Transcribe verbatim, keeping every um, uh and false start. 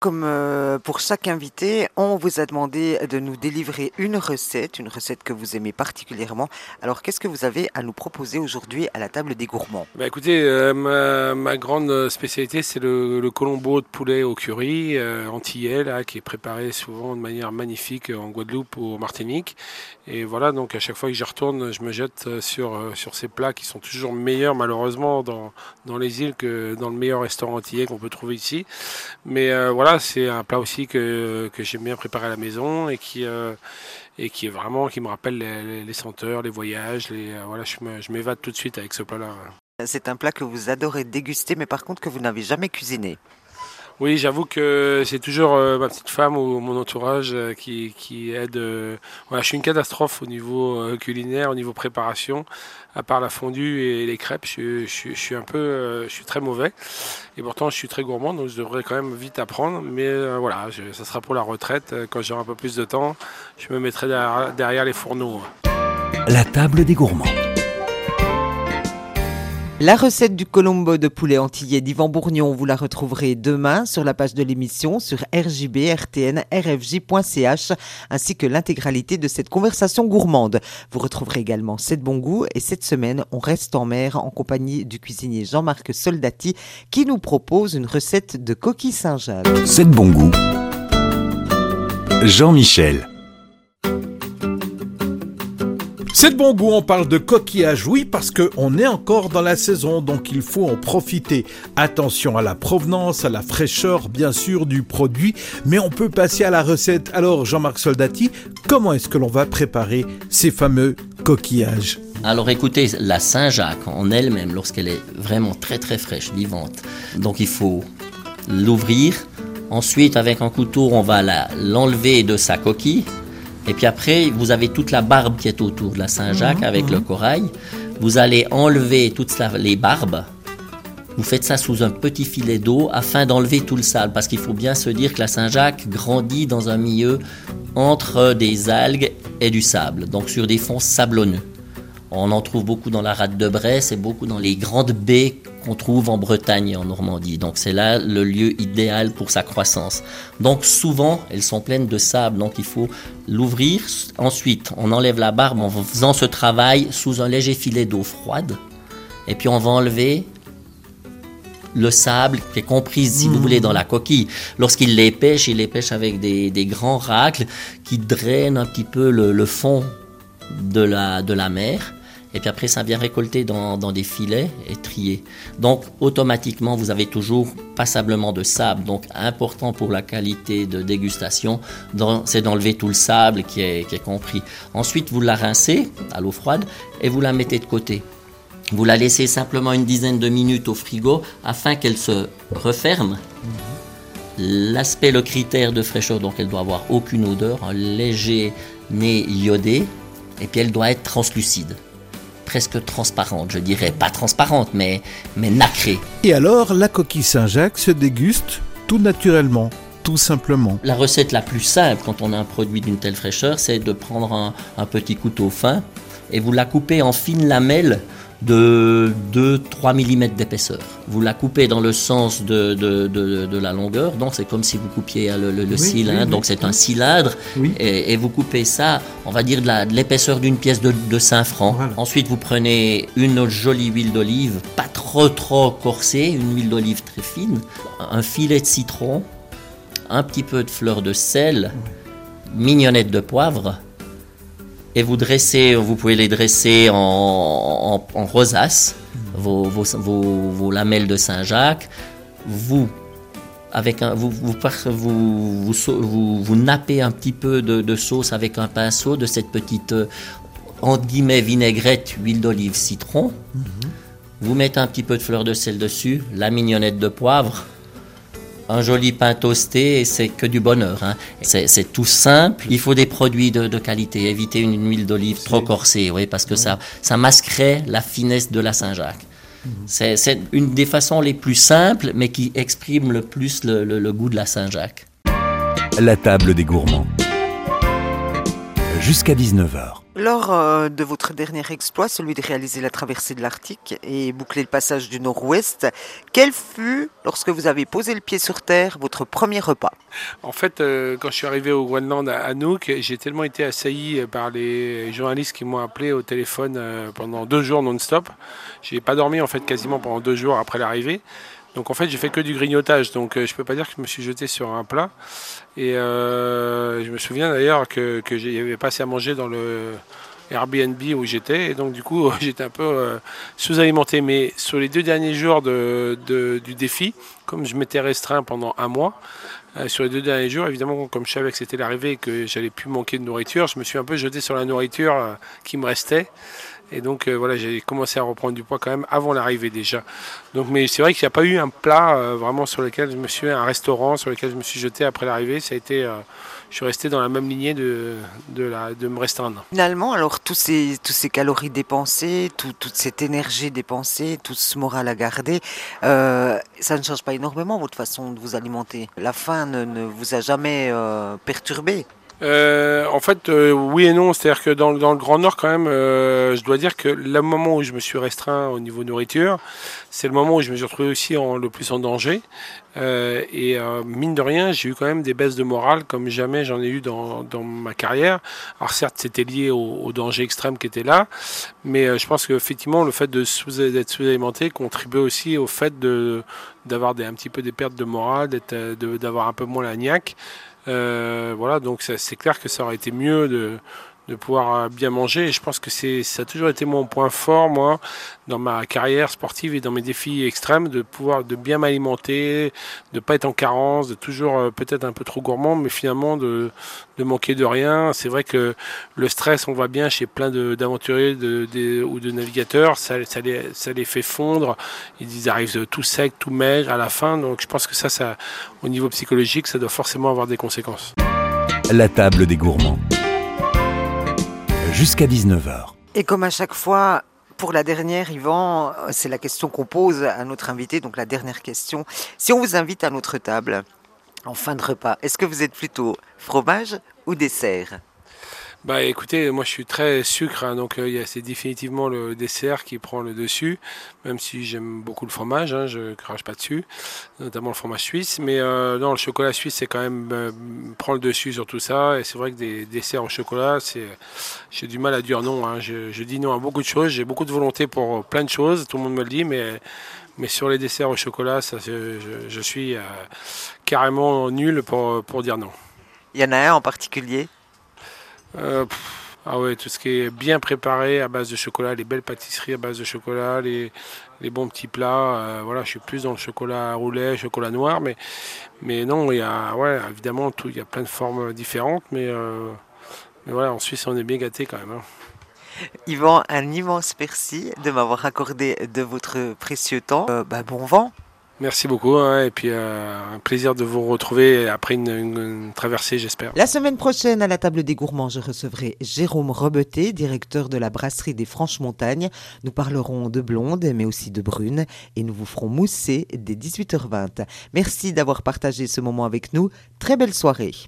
Comme euh, pour chaque invité, on vous a demandé de nous délivrer une recette, une recette que vous aimez particulièrement. Alors, qu'est-ce que vous avez à nous proposer aujourd'hui à la table des gourmands? Bah écoutez, euh, ma, ma grande spécialité, c'est le, le colombo de poulet au curry euh, antillais, là, qui est préparé souvent de manière magnifique en Guadeloupe ou en Martinique. Et voilà, donc à chaque fois que j'y retourne, je me jette sur, sur ces plats qui sont toujours meilleurs, malheureusement, dans, dans les îles que dans le meilleur restaurant antillais qu'on peut trouver ici. Mais euh, voilà, c'est un plat aussi que, que j'aime bien préparer à la maison et qui, euh, et qui est vraiment, qui me rappelle les, les, les senteurs, les voyages. Les, euh, voilà, je, me, je m'évade tout de suite avec ce plat-là. C'est un plat que vous adorez déguster, mais par contre que vous n'avez jamais cuisiné. Oui, j'avoue que c'est toujours euh, ma petite femme ou mon entourage euh, qui, qui aide. Euh, voilà, je suis une catastrophe au niveau euh, culinaire, au niveau préparation. À part la fondue et les crêpes, je, je, je suis un peu, euh, je suis très mauvais. Et pourtant, je suis très gourmand, donc je devrais quand même vite apprendre. Mais euh, voilà, je, ça sera pour la retraite. Quand j'aurai un peu plus de temps, je me mettrai derrière, derrière les fourneaux. La table des gourmands. La recette du colombo de poulet antillais d'Yvan Bourgnon, vous la retrouverez demain sur la page de l'émission sur r j b r t n r f j point c h ainsi que l'intégralité de cette conversation gourmande. Vous retrouverez également C'est bon goût et cette semaine, on reste en mer en compagnie du cuisinier Jean-Marc Soldati qui nous propose une recette de coquille Saint-Jacques. C'est bon goût. Jean-Michel. C'est de bon goût, on parle de coquillage, oui, parce qu'on est encore dans la saison, donc il faut en profiter. Attention à la provenance, à la fraîcheur, bien sûr, du produit, mais on peut passer à la recette. Alors, Jean-Marc Soldati, comment est-ce que l'on va préparer ces fameux coquillages ? Alors écoutez, la Saint-Jacques en elle-même, lorsqu'elle est vraiment très très fraîche, vivante, donc il faut l'ouvrir. Ensuite, avec un couteau, on va la, l'enlever de sa coquille. Et puis après, vous avez toute la barbe qui est autour de la Saint-Jacques mmh, avec mmh. le corail. Vous allez enlever toutes les barbes. Vous faites ça sous un petit filet d'eau afin d'enlever tout le sable. Parce qu'il faut bien se dire que la Saint-Jacques grandit dans un milieu entre des algues et du sable. Donc sur des fonds sablonneux. On en trouve beaucoup dans la rade de Bresse et beaucoup dans les grandes baies qu'on trouve en Bretagne et en Normandie. Donc c'est là le lieu idéal pour sa croissance. Donc souvent, elles sont pleines de sable, donc il faut l'ouvrir. Ensuite, on enlève la barbe en faisant ce travail sous un léger filet d'eau froide. Et puis on va enlever le sable qui est compris, si mmh. vous voulez, dans la coquille. Lorsqu'il les pêche, il les pêche avec des, des grands racles qui drainent un petit peu le, le fond de la, de la mer. Et puis après, ça vient récolter dans, dans des filets et trier. Donc, automatiquement, vous avez toujours passablement de sable. Donc, important pour la qualité de dégustation, dans, c'est d'enlever tout le sable qui est, qui est compris. Ensuite, vous la rincez à l'eau froide et vous la mettez de côté. Vous la laissez simplement une dizaine de minutes au frigo afin qu'elle se referme. L'aspect, le critère de fraîcheur, donc elle doit avoir aucune odeur, un léger nez iodé. Et puis, elle doit être translucide. Presque transparente, je dirais. Pas transparente, mais, mais nacrée. Et alors, la coquille Saint-Jacques se déguste tout naturellement, tout simplement. La recette la plus simple, quand on a un produit d'une telle fraîcheur, c'est de prendre un, un petit couteau fin et vous la coupez en fines lamelles de deux à trois millimètres d'épaisseur. Vous la coupez dans le sens de, de, de, de la longueur, donc c'est comme si vous coupiez le, le, le oui, cylindre, oui, oui, donc c'est oui. un cylindre, oui. et, et vous coupez ça, on va dire de, la, de l'épaisseur d'une pièce de, de cinq francs. Voilà. Ensuite, vous prenez une jolie huile d'olive, pas trop trop corsée, une huile d'olive très fine, un filet de citron, un petit peu de fleur de sel, oui. mignonnette de poivre, et vous dressez, vous pouvez les dresser en, en, en rosace, vos, vos, vos, vos lamelles de Saint-Jacques. Vous, avec un, vous, vous, vous, vous, vous, vous nappez un petit peu de, de sauce avec un pinceau de cette petite, entre guillemets, vinaigrette, huile d'olive, citron. Mm-hmm. Vous mettez un petit peu de fleur de sel dessus, la mignonnette de poivre, un joli pain toasté, et c'est que du bonheur. Hein. C'est, c'est tout simple. Il faut des produits de, de qualité. Éviter une, une huile d'olive c'est... trop corsée, oui, parce que ouais. ça, ça masquerait la finesse de la Saint-Jacques. Mmh. C'est, c'est une des façons les plus simples, mais qui exprime le plus le, le, le goût de la Saint-Jacques. La table des gourmands. Jusqu'à dix-neuf heures. Lors euh, de votre dernier exploit, celui de réaliser la traversée de l'Arctique et boucler le passage du Nord-Ouest, quel fut, lorsque vous avez posé le pied sur terre, votre premier repas? En fait, euh, quand je suis arrivé au Groenland à Anouk, j'ai tellement été assailli par les journalistes qui m'ont appelé au téléphone euh, pendant deux jours non-stop. J'ai pas dormi en fait quasiment pendant deux jours après l'arrivée. Donc en fait, j'ai fait que du grignotage. Donc euh, je peux pas dire que je me suis jeté sur un plat. Et euh, je me souviens d'ailleurs que que j'y avais pas assez à manger dans le Airbnb où j'étais. Et donc du coup, j'étais un peu euh, sous-alimenté. Mais sur les deux derniers jours de, de, du défi, comme je m'étais restreint pendant un mois, Euh, sur les deux derniers jours, évidemment, comme je savais que c'était l'arrivée et que j'allais plus manquer de nourriture, je me suis un peu jeté sur la nourriture euh, qui me restait. Et donc euh, voilà, j'ai commencé à reprendre du poids quand même avant l'arrivée déjà. Donc, mais c'est vrai qu'il n'y a pas eu un plat euh, vraiment sur lequel je me suis, un restaurant sur lequel je me suis jeté après l'arrivée. Ça a été, euh, je suis resté dans la même lignée de, de, la, de me restreindre. Finalement, alors tous ces, tous ces calories dépensées, tout, toute cette énergie dépensée, tout ce moral à garder, euh, ça ne change pas énormément votre façon de vous alimenter. La faim ne, ne vous a jamais euh, perturbé? Euh, en fait, euh, oui et non. C'est-à-dire que dans, dans le Grand Nord, quand même, euh, je dois dire que le moment où je me suis restreint au niveau nourriture, c'est le moment où je me suis retrouvé aussi en, le plus en danger. Euh, et euh, mine de rien, j'ai eu quand même des baisses de morale comme jamais j'en ai eu dans, dans ma carrière. Alors certes, c'était lié au, au danger extrême qui était là, mais euh, je pense qu'effectivement, le fait de sous, d'être sous-alimenté contribuait aussi au fait de, d'avoir des, un petit peu des pertes de morale, d'être, de, d'avoir un peu moins la niaque. Euh, voilà, donc ça, c'est clair que ça aurait été mieux de, de pouvoir bien manger. Et je pense que c'est, ça a toujours été mon point fort, moi, dans ma carrière sportive et dans mes défis extrêmes, de pouvoir de bien m'alimenter, de pas être en carence, de toujours euh, peut-être un peu trop gourmand, mais finalement de, de manquer de rien. C'est vrai que le stress, on voit bien chez plein de, d'aventuriers de, de, ou de navigateurs, ça, ça, les, ça les fait fondre. Ils arrivent tout secs, tout maigres à la fin. Donc je pense que ça, ça, au niveau psychologique, ça doit forcément avoir des conséquences. La table des gourmands. Jusqu'à dix-neuf heures. Et comme à chaque fois, pour la dernière, Yvan, c'est la question qu'on pose à notre invité, donc la dernière question. Si on vous invite à notre table, en fin de repas, est-ce que vous êtes plutôt fromage ou dessert? Bah écoutez, moi je suis très sucre, hein, donc euh, c'est définitivement le dessert qui prend le dessus, même si j'aime beaucoup le fromage, hein, je crache pas dessus, notamment le fromage suisse, mais euh, non, le chocolat suisse c'est quand même euh, prend le dessus sur tout ça, et c'est vrai que des desserts au chocolat, c'est, j'ai du mal à dire non, hein, je, je dis non à beaucoup de choses, j'ai beaucoup de volonté pour plein de choses, tout le monde me le dit, mais mais sur les desserts au chocolat, ça, je, je suis euh, carrément nul pour pour dire non. Il y en a un en particulier? Euh, pff, ah ouais, tout ce qui est bien préparé à base de chocolat, les belles pâtisseries à base de chocolat, les, les bons petits plats. Euh, voilà, je suis plus dans le chocolat roulé, chocolat noir, mais, mais non, il y a, ouais, évidemment, tout, il y a plein de formes différentes, mais, euh, mais voilà, en Suisse, on est bien gâtés quand même. Hein. Yvan, un immense merci de m'avoir accordé de votre précieux temps. Euh, bah, bon vent. Merci beaucoup, hein, et puis euh, un plaisir de vous retrouver après une, une, une traversée, j'espère. La semaine prochaine, à la table des gourmands, je recevrai Jérôme Robeté, directeur de la brasserie des Franches-Montagnes. Nous parlerons de blonde, mais aussi de brune, et nous vous ferons mousser dès dix-huit heures vingt. Merci d'avoir partagé ce moment avec nous. Très belle soirée.